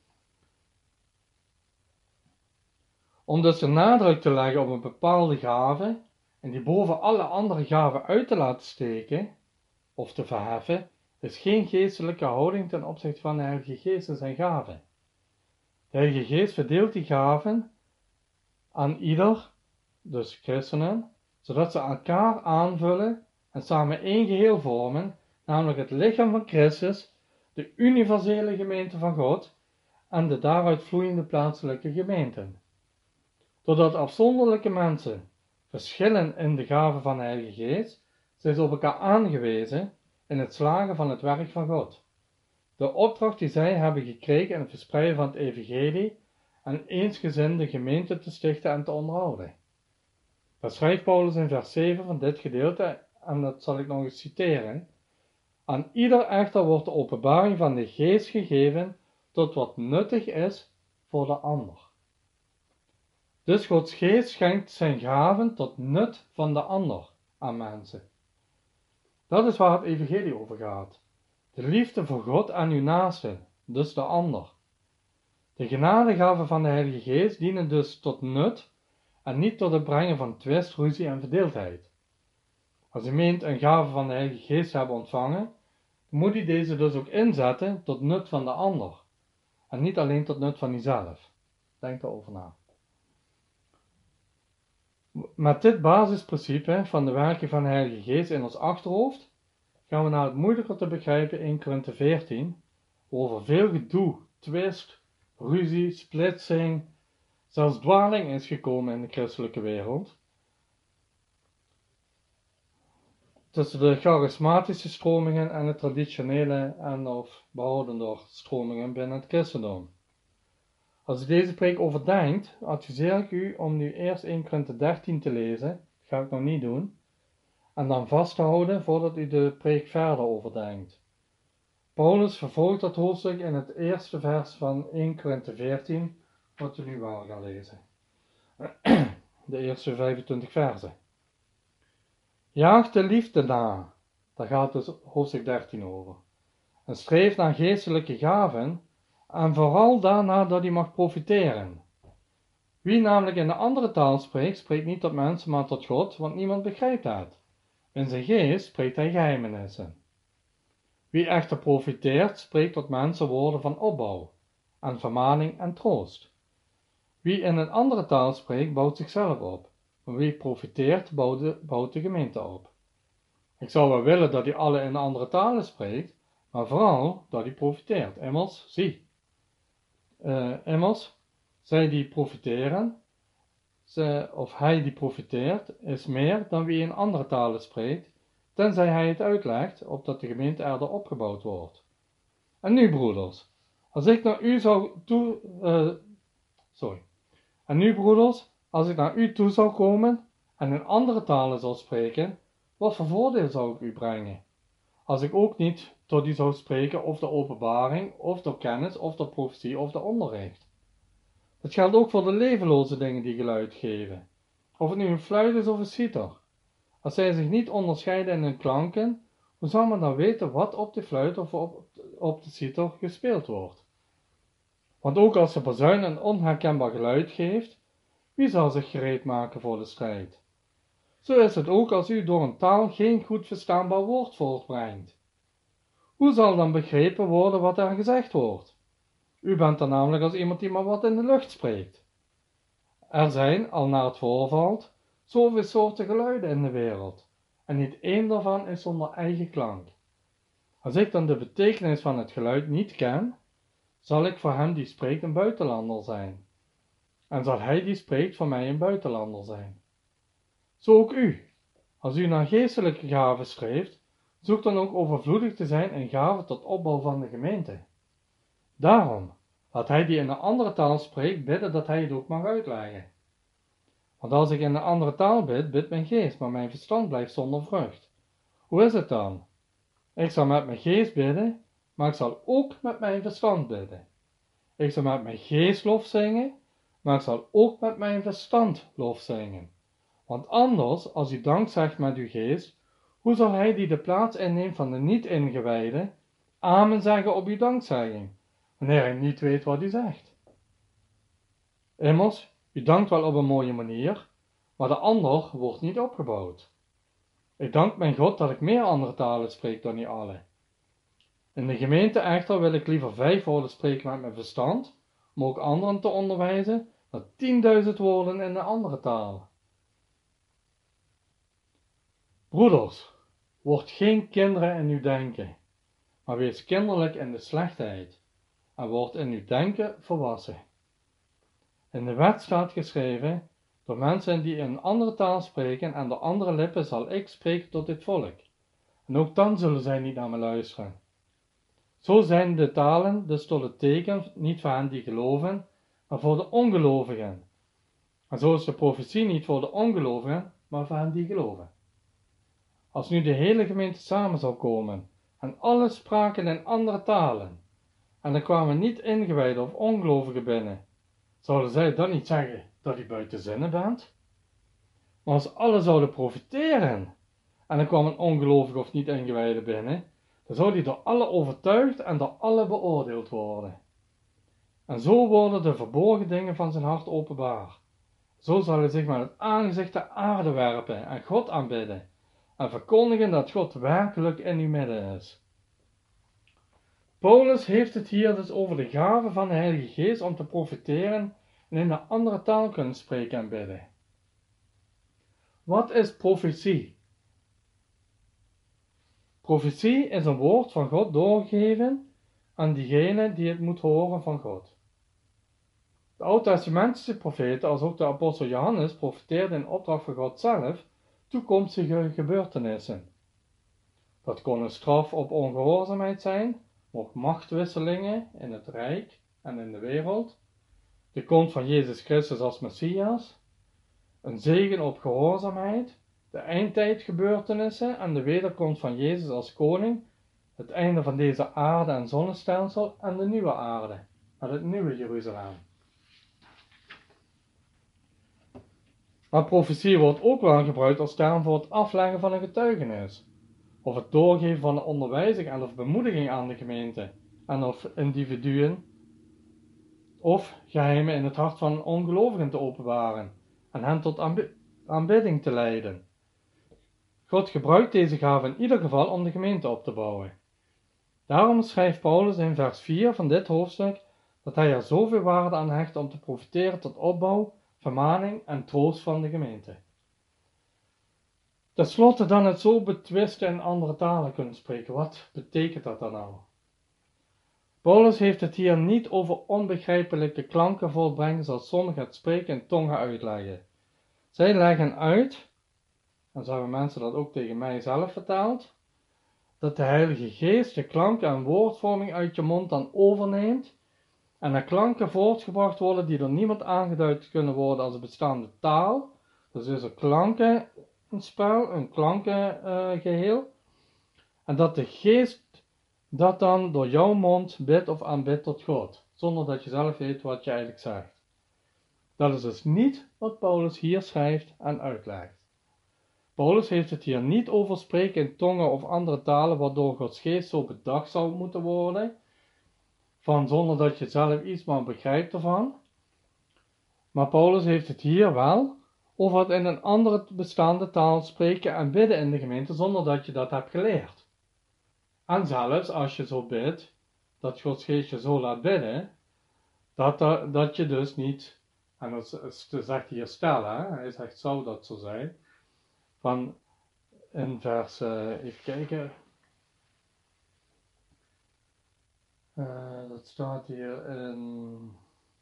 Om dus de nadruk te leggen op een bepaalde gave en die boven alle andere gaven uit te laten steken of te verheffen, is geen geestelijke houding ten opzichte van de Heilige Geest en zijn gaven. De Heilige Geest verdeelt die gaven aan ieder, dus christenen, zodat ze elkaar aanvullen en samen één geheel vormen, namelijk het lichaam van Christus, de universele gemeente van God en de daaruit vloeiende plaatselijke gemeenten. Doordat afzonderlijke mensen verschillen in de gaven van de Heilige Geest, zijn ze op elkaar aangewezen in het slagen van het werk van God. De opdracht die zij hebben gekregen in het verspreiden van het evangelie en eensgezinde gemeente te stichten en te onderhouden. Dat schrijft Paulus in vers 7 van dit gedeelte, en dat zal ik nog eens citeren. Aan ieder echter wordt de openbaring van de Geest gegeven tot wat nuttig is voor de ander. Dus Gods Geest schenkt zijn gaven tot nut van de ander aan mensen. Dat is waar het evangelie over gaat. De liefde voor God en uw naaste, dus de ander. De genadegaven van de Heilige Geest dienen dus tot nut en niet tot het brengen van twist, ruzie en verdeeldheid. Als u meent een gave van de Heilige Geest te hebben ontvangen, dan moet u deze dus ook inzetten tot nut van de ander en niet alleen tot nut van uzelf. Denk erover na. Met dit basisprincipe van de werking van de Heilige Geest in ons achterhoofd gaan we naar het moeilijker te begrijpen 1 Korinthe 14 over veel gedoe, twist, ruzie, splitsing, zelfs dwaling is gekomen in de christelijke wereld. Tussen de charismatische stromingen en de traditionele en of behoudende stromingen binnen het christendom. Als u deze preek overdenkt, adviseer ik u om nu eerst 1 Korinthe 13 te lezen, dat ga ik nog niet doen, en dan vast te houden voordat u de preek verder overdenkt. Paulus vervolgt dat hoofdstuk in het eerste vers van 1 Korinthe 14, wat we nu wel gaan lezen. De eerste 25 versen. Jaag de liefde na, daar gaat dus hoofdstuk 13 over, en streef naar geestelijke gaven, en vooral daarna dat hij mag profiteren. Wie namelijk in een andere taal spreekt, spreekt niet tot mensen, maar tot God, want niemand begrijpt dat. In zijn geest spreekt hij geheimenissen. Wie echter profiteert, spreekt tot mensen woorden van opbouw, en vermaning en troost. Wie in een andere taal spreekt, bouwt zichzelf op, maar wie profiteert, bouwt de gemeente op. Ik zou wel willen dat hij alle in andere talen spreekt, maar vooral dat hij profiteert. Immers, zij die profiteren, of hij die profiteert, is meer dan wie in andere talen spreekt, tenzij hij het uitlegt, opdat de gemeente erdoor opgebouwd wordt. En nu, broeders, als ik naar u toe zou komen en in andere talen zou spreken, wat voor voordeel zou ik u brengen? Als ik ook niet tot u zou spreken of de openbaring, of door kennis, of door profetie, of de onderricht. Dat geldt ook voor de levenloze dingen die geluid geven. Of het nu een fluit is of een citer. Als zij zich niet onderscheiden in hun klanken, hoe zal men dan weten wat op de fluit of op de citer gespeeld wordt? Want ook als de bazuin een onherkenbaar geluid geeft, wie zal zich gereed maken voor de strijd? Zo is het ook als u door een taal geen goed verstaanbaar woord voortbrengt. Hoe zal dan begrepen worden wat er gezegd wordt? U bent dan namelijk als iemand die maar wat in de lucht spreekt. Er zijn, al naar het voorvalt, zoveel soorten geluiden in de wereld, en niet één daarvan is zonder eigen klank. Als ik dan de betekenis van het geluid niet ken, zal ik voor hem die spreekt een buitenlander zijn, en zal hij die spreekt voor mij een buitenlander zijn. Zo ook u. Als u naar geestelijke gaven streeft, zoek dan ook overvloedig te zijn in gaven tot opbouw van de gemeente. Daarom, laat hij die in een andere taal spreekt bidden dat hij het ook mag uitleggen. Want als ik in een andere taal bid, bidt mijn geest, maar mijn verstand blijft zonder vrucht. Hoe is het dan? Ik zal met mijn geest bidden, maar ik zal ook met mijn verstand bidden. Ik zal met mijn geest lof zingen, maar ik zal ook met mijn verstand lof zingen. Want anders, als u dank zegt met uw geest, hoe zal hij die de plaats inneemt van de niet-ingewijde, amen zeggen op uw dankzegging, wanneer hij niet weet wat u zegt? Immers, u dankt wel op een mooie manier, maar de ander wordt niet opgebouwd. Ik dank mijn God dat ik meer andere talen spreek dan u allen. In de gemeente echter wil ik liever 5 woorden spreken met mijn verstand, om ook anderen te onderwijzen, dan 10.000 woorden in een andere taal. Broeders, word geen kinderen in uw denken, maar wees kinderlijk in de slechtheid, en word in uw denken volwassen. In de wet staat geschreven, door mensen die een andere taal spreken en door andere lippen zal ik spreken tot dit volk. En ook dan zullen zij niet naar me luisteren. Zo zijn de talen dus tot het teken niet voor hen die geloven, maar voor de ongelovigen. En zo is de profetie niet voor de ongelovigen, maar voor hen die geloven. Als nu de hele gemeente samen zou komen, en alle spraken in andere talen, en er kwamen niet ingewijden of ongelovigen binnen, zouden zij dan niet zeggen dat u buiten zinnen bent? Maar als alle zouden profiteren, en er kwam een ongelovige of niet ingewijde binnen, dan zou die door alle overtuigd en door alle beoordeeld worden. En zo worden de verborgen dingen van zijn hart openbaar. Zo zal hij zich met het aangezicht ter aarde werpen en God aanbidden, en verkondigen dat God werkelijk in uw midden is. Paulus heeft het hier dus over de gave van de Heilige Geest om te profiteren en in een andere taal kunnen spreken en bidden. Wat is profetie? Profetie is een woord van God doorgegeven aan diegene die het moet horen van God. De Oud-testamentische profeten, als ook de apostel Johannes, profeteerden in opdracht van God zelf toekomstige gebeurtenissen. Dat kon een straf op ongehoorzaamheid zijn, of machtwisselingen in het rijk en in de wereld, de komst van Jezus Christus als Messias, een zegen op gehoorzaamheid, de eindtijdgebeurtenissen en de wederkomst van Jezus als koning, het einde van deze aarde en zonnestelsel en de nieuwe aarde, met het nieuwe Jeruzalem. Maar profetie wordt ook wel gebruikt als term voor het afleggen van een getuigenis, of het doorgeven van een onderwijzing en of bemoediging aan de gemeente en of individuen, of geheimen in het hart van ongelovigen te openbaren en hen tot aanbidding te leiden. God gebruikt deze gave in ieder geval om de gemeente op te bouwen. Daarom schrijft Paulus in vers 4 van dit hoofdstuk dat hij er zoveel waarde aan hecht om te profiteren tot opbouw, vermaning en troost van de gemeente. Ten slotte dan het zo betwisten in andere talen kunnen spreken. Wat betekent dat dan nou? Paulus heeft het hier niet over onbegrijpelijke klanken voortbrengen zoals sommigen het spreken in tongen uitleggen. Zij leggen uit, en zo hebben mensen dat ook tegen mij zelf verteld, dat de Heilige Geest de klanken en woordvorming uit je mond dan overneemt en er klanken voortgebracht worden die door niemand aangeduid kunnen worden als een bestaande taal. Dus is een klankenspel, een klankengeheel. En dat de Geest dat dan door jouw mond bidt of aanbidt tot God, zonder dat je zelf weet wat je eigenlijk zegt. Dat is dus niet wat Paulus hier schrijft en uitlegt. Paulus heeft het hier niet over spreken in tongen of andere talen, waardoor Gods geest zo bedacht zou moeten worden, van zonder dat je zelf iets maar begrijpt ervan. Maar Paulus heeft het hier wel over het in een andere bestaande taal spreken en bidden in de gemeente zonder dat je dat hebt geleerd. En zelfs als je zo bidt, dat Gods geest je zo laat bidden, dat je dus niet, en dat zegt hij hier stellen, hij zegt zou dat zo zijn, van in vers, even kijken, dat staat hier in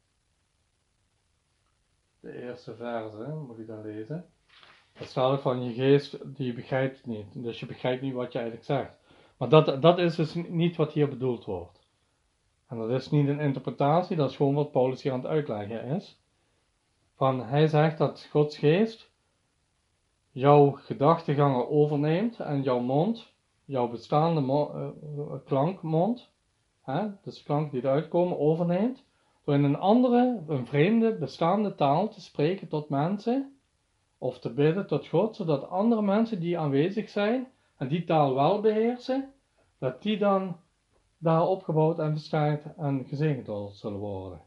de eerste verse, moet ik dan lezen. Dat staat er van je geest, die begrijpt het niet, dus je begrijpt niet wat je eigenlijk zegt. Maar dat is dus niet wat hier bedoeld wordt. En dat is niet een interpretatie, dat is gewoon wat Paulus hier aan het uitleggen is. Van hij zegt dat Gods geest jouw gedachtegangen overneemt en jouw mond, jouw bestaande klankmond, dus de klanken die eruit komen, overneemt, door in een vreemde, bestaande taal te spreken tot mensen, of te bidden tot God, zodat andere mensen die aanwezig zijn, en die taal wel beheersen, dat die dan daar opgebouwd en versterkt en gezegend zullen worden.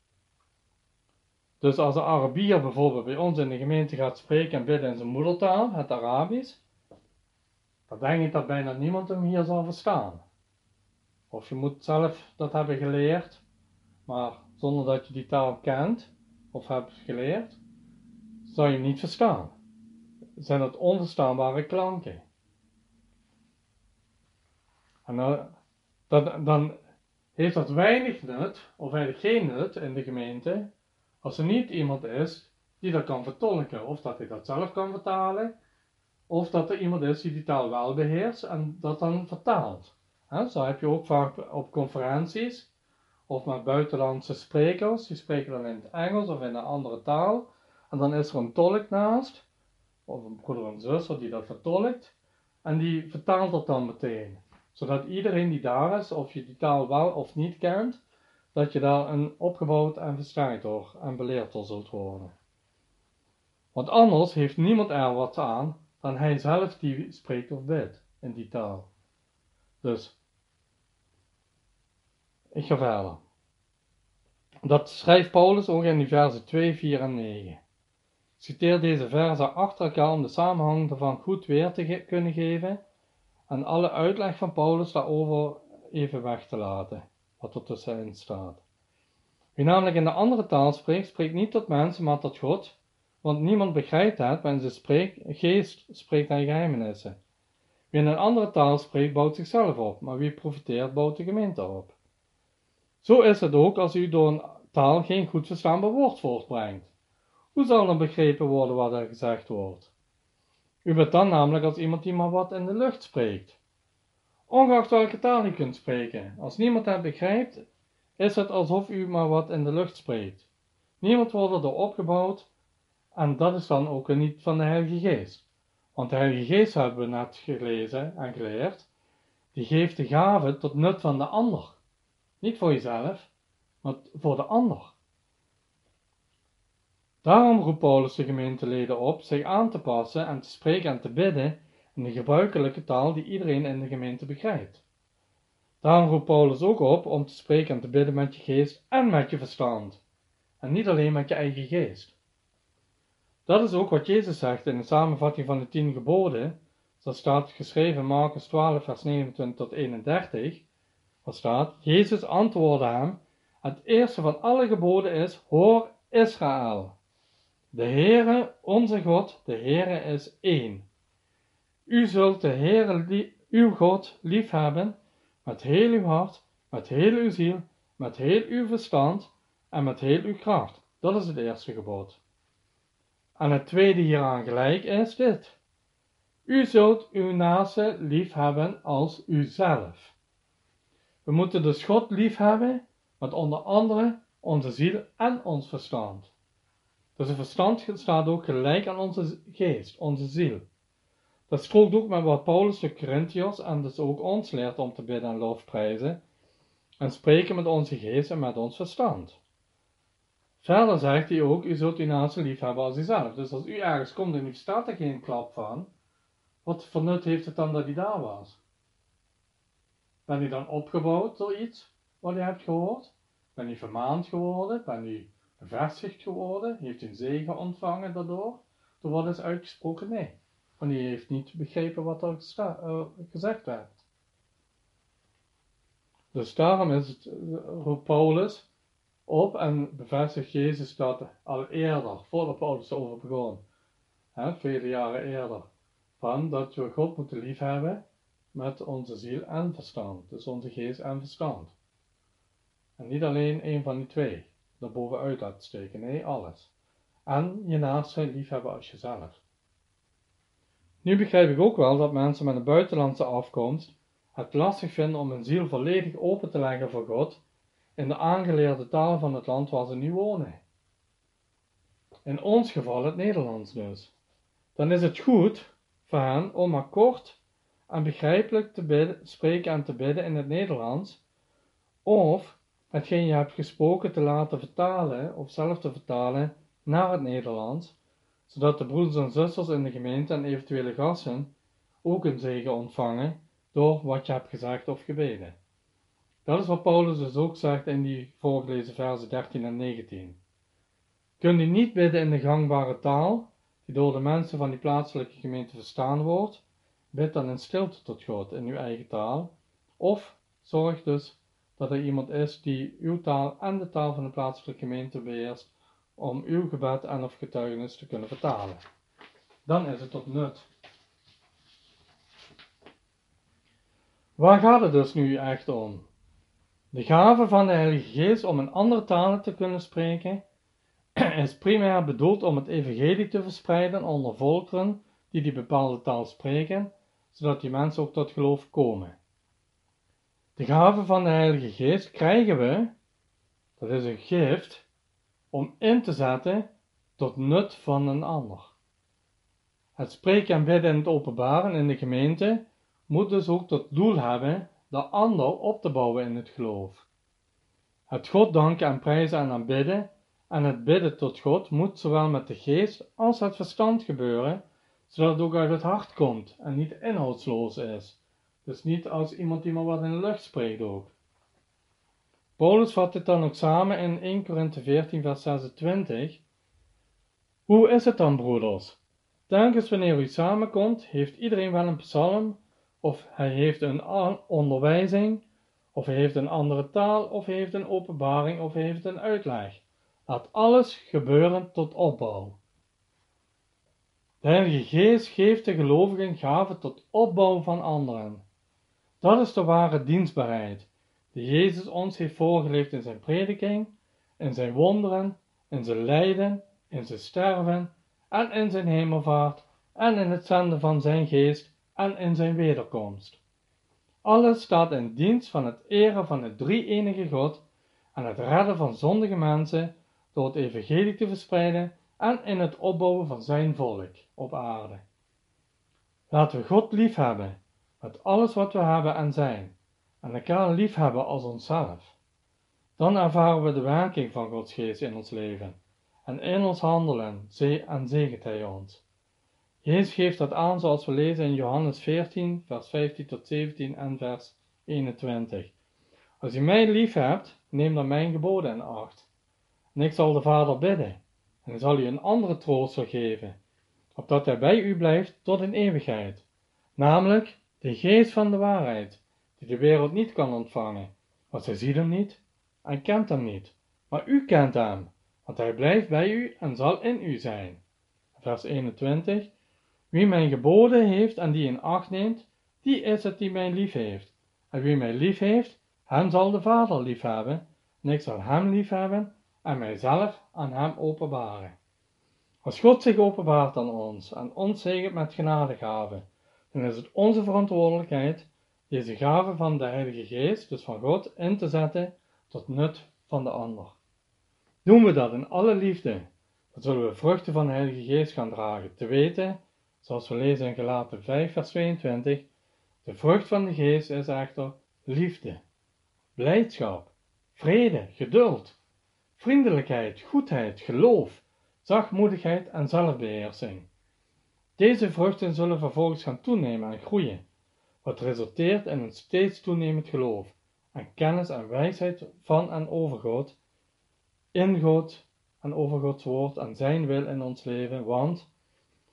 Dus als de Arabier bijvoorbeeld bij ons in de gemeente gaat spreken en bidden in zijn moedertaal, het Arabisch, dan denk ik dat bijna niemand hem hier zal verstaan. Of je moet zelf dat hebben geleerd, maar zonder dat je die taal kent of hebt geleerd, zou je hem niet verstaan. Zijn dat onverstaanbare klanken. En dan heeft dat weinig nut, of eigenlijk geen nut in de gemeente, als er niet iemand is die dat kan vertolken, of dat hij dat zelf kan vertalen, of dat er iemand is die taal wel beheerst en dat dan vertaalt. Zo heb je ook vaak op conferenties, of met buitenlandse sprekers, die spreken dan in het Engels of in een andere taal, en dan is er een tolk naast, of een broeder en zuster die dat vertolkt, en die vertaalt dat dan meteen. Zodat iedereen die daar is, of je die taal wel of niet kent, dat je daar een opgebouwd en versterkt door en beleerd door zult worden. Want anders heeft niemand er wat aan dan hij zelf die spreekt of bidt in die taal. Dus, ik ga verder. Dat schrijft Paulus ook in die versen 2, 4 en 9. Ik citeer deze versen achter elkaar om de samenhang ervan goed weer te kunnen geven en alle uitleg van Paulus daarover even weg te laten, wat er tussenin staat. Wie namelijk in de andere taal spreekt, spreekt niet tot mensen, maar tot God, want niemand begrijpt het, maar in zijn geest spreekt hij geheimenissen. Wie in een andere taal spreekt, bouwt zichzelf op, maar wie profiteert, bouwt de gemeente op. Zo is het ook als u door een taal geen goed verstaanbaar woord voortbrengt. Hoe zal dan begrepen worden wat er gezegd wordt? U bent dan namelijk als iemand die maar wat in de lucht spreekt. Ongeacht welke taal u kunt spreken, als niemand het begrijpt, is het alsof u maar wat in de lucht spreekt. Niemand wordt erdoor opgebouwd, en dat is dan ook niet van de Heilige Geest. Want de Heilige Geest hebben we net gelezen en geleerd, die geeft de gave tot nut van de ander. Niet voor jezelf, maar voor de ander. Daarom roept Paulus de gemeenteleden op zich aan te passen en te spreken en te bidden in de gebruikelijke taal die iedereen in de gemeente begrijpt. Daarom roept Paulus ook op om te spreken en te bidden met je geest en met je verstand. En niet alleen met je eigen geest. Dat is ook wat Jezus zegt in de samenvatting van de 10 geboden. Dat staat geschreven in Marcus 12 vers 29 tot 31. Waar staat, Jezus antwoordde hem, het eerste van alle geboden is, hoor Israël. De Heere, onze God, de Heere is één. U zult de Heere, uw God, liefhebben met heel uw hart, met heel uw ziel, met heel uw verstand en met heel uw kracht. Dat is het eerste gebod. En het tweede hieraan gelijk is dit. U zult uw naaste liefhebben als uzelf. We moeten dus God liefhebben met onder andere onze ziel en ons verstand. Dus het verstand staat ook gelijk aan onze geest, onze ziel. Dat strookt ook met wat Paulus de Corinthiërs en dus ook ons leert om te bidden en lofprijzen en spreken met onze geest en met ons verstand. Verder zegt hij ook, u zult uw naaste lief hebben als uzelf. Dus als u ergens komt en u staat er geen klap van, wat voor nut heeft het dan dat hij daar was? Ben u dan opgebouwd door iets wat u hebt gehoord? Ben u vermaand geworden? Ben u bevestigd geworden? Heeft u een zegen ontvangen daardoor? door wat is uitgesproken? Nee. Want die heeft niet begrepen wat er gezegd werd. Dus daarom roept Paulus op en bevestigt Jezus dat al eerder, voordat Paulus erover begon, vele jaren eerder, van dat we God moeten liefhebben met onze ziel en verstand. Dus onze geest en verstand. En niet alleen een van die twee, daarbovenuit laten steken, nee, alles. En je naaste liefhebben als jezelf. Nu begrijp ik ook wel dat mensen met een buitenlandse afkomst het lastig vinden om hun ziel volledig open te leggen voor God in de aangeleerde taal van het land waar ze nu wonen. In ons geval het Nederlands dus. Dan is het goed voor hen om maar kort en begrijpelijk te spreken en te bidden in het Nederlands, of hetgeen je hebt gesproken te laten vertalen of zelf te vertalen naar het Nederlands, zodat de broeders en zusters in de gemeente en eventuele gasten ook een zegen ontvangen door wat je hebt gezegd of gebeden. Dat is wat Paulus dus ook zegt in die voorgelezen versen 13 en 19. Kunt u niet bidden in de gangbare taal, die door de mensen van die plaatselijke gemeente verstaan wordt, bid dan in stilte tot God in uw eigen taal, of zorg dus dat er iemand is die uw taal en de taal van de plaatselijke gemeente beheerst, om uw gebed en of getuigenis te kunnen vertalen. Dan is het tot nut. Waar gaat het dus nu echt om? De gave van de Heilige Geest om in andere talen te kunnen spreken, is primair bedoeld om het evangelie te verspreiden onder volkeren die bepaalde taal spreken, zodat die mensen ook tot geloof komen. De gave van de Heilige Geest krijgen we, dat is een gift, om in te zetten tot nut van een ander. Het spreken en bidden in het openbaren in de gemeente moet dus ook tot doel hebben de ander op te bouwen in het geloof. Het God danken en prijzen en aanbidden en het bidden tot God moet zowel met de geest als het verstand gebeuren, zodat het ook uit het hart komt en niet inhoudsloos is. Dus niet als iemand die maar wat in de lucht spreekt ook. Paulus vat dit dan ook samen in 1 Korinthe 14 vers 26. Hoe is het dan, broeders? Telkens wanneer u samenkomt, heeft iedereen wel een psalm, of hij heeft een onderwijzing, of hij heeft een andere taal, of hij heeft een openbaring, of hij heeft een uitleg. Laat alles gebeuren tot opbouw. De Heilige Geest geeft de gelovigen gaven tot opbouw van anderen. Dat is de ware dienstbaarheid, die Jezus ons heeft voorgeleefd in zijn prediking, in zijn wonderen, in zijn lijden, in zijn sterven en in zijn hemelvaart en in het zenden van zijn geest en in zijn wederkomst. Alles staat in dienst van het eren van de drie-enige God en het redden van zondige mensen door het evangelie te verspreiden en in het opbouwen van zijn volk op aarde. Laten we God liefhebben met alles wat we hebben en zijn en elkaar liefhebben als onszelf. Dan ervaren we de werking van Gods geest in ons leven en in ons handelen en zegent Hij ons. Jezus geeft dat aan zoals we lezen in Johannes 14, vers 15 tot 17 en vers 21. Als u mij lief hebt, neem dan mijn geboden in acht. En ik zal de Vader bidden, en hij zal u een andere trooster geven, opdat hij bij u blijft tot in eeuwigheid. Namelijk de geest van de waarheid, die de wereld niet kan ontvangen, want zij ziet hem niet en kent hem niet. Maar u kent hem, want hij blijft bij u en zal in u zijn. Vers 21. Wie mijn geboden heeft en die in acht neemt, die is het die mij lief heeft. En wie mij lief heeft, hem zal de Vader lief hebben, en ik zal hem lief hebben en mijzelf aan hem openbaren. Als God zich openbaart aan ons en ons zegent met genadegaven, dan is het onze verantwoordelijkheid deze gave van de Heilige Geest, dus van God, in te zetten tot nut van de ander. Doen we dat in alle liefde, dan zullen we vruchten van de Heilige Geest gaan dragen, te weten, zoals we lezen in Galaten 5 vers 22, de vrucht van de Geest is echter liefde, blijdschap, vrede, geduld, vriendelijkheid, goedheid, geloof, zachtmoedigheid en zelfbeheersing. Deze vruchten zullen vervolgens gaan toenemen en groeien, wat resulteert in een steeds toenemend geloof en kennis en wijsheid van en over God, in God en over Gods woord en zijn wil in ons leven, want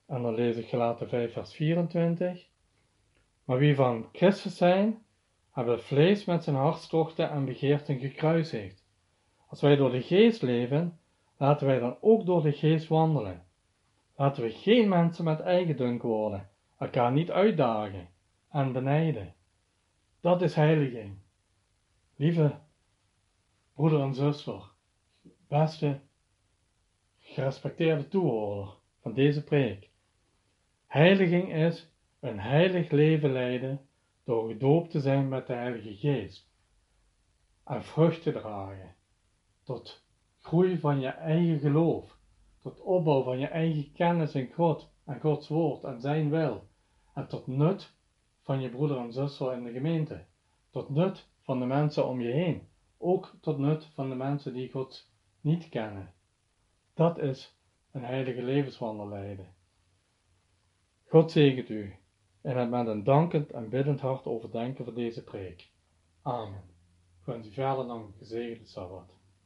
En dan lees ik Galaten 5 vers 24. Maar wie van Christus zijn, hebben het vlees met zijn hartstochten en begeerten gekruisigd. Als wij door de geest leven, laten wij dan ook door de geest wandelen. Laten we geen mensen met eigendunk worden, elkaar niet uitdagen en benijden. Dat is heiliging. Lieve broeder en zuster, beste gerespecteerde toehoorder van deze preek. Heiliging is een heilig leven leiden door gedoopt te zijn met de Heilige Geest en vrucht te dragen tot groei van je eigen geloof, tot opbouw van je eigen kennis in God en Gods woord en zijn wil en tot nut van je broeder en zuster in de gemeente, tot nut van de mensen om je heen, ook tot nut van de mensen die God niet kennen. Dat is een heilige levenswandel leiden. God zegent u en het met een dankend en biddend hart overdenken van deze preek. Amen. Ik wens u verder nog een gezegende Sabbat.